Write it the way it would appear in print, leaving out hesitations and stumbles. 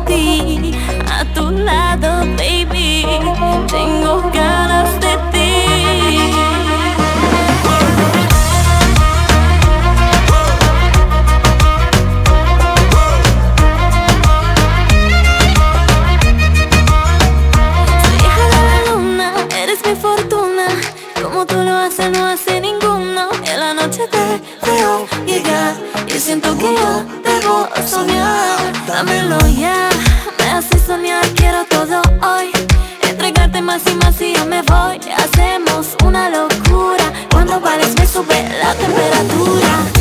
ti, a tu lado, baby. Tengo ganas de ti. Soy hija de la luna, eres mi fortuna. Como tú lo haces, no hace ninguno. En la noche te veo llegar y siento que yo debo soñar. Dámelo ya, me haces soñar, quiero todo hoy. Entregarte más y más y yo me voy. Hacemos una locura, cuando bailes me sube la temperatura.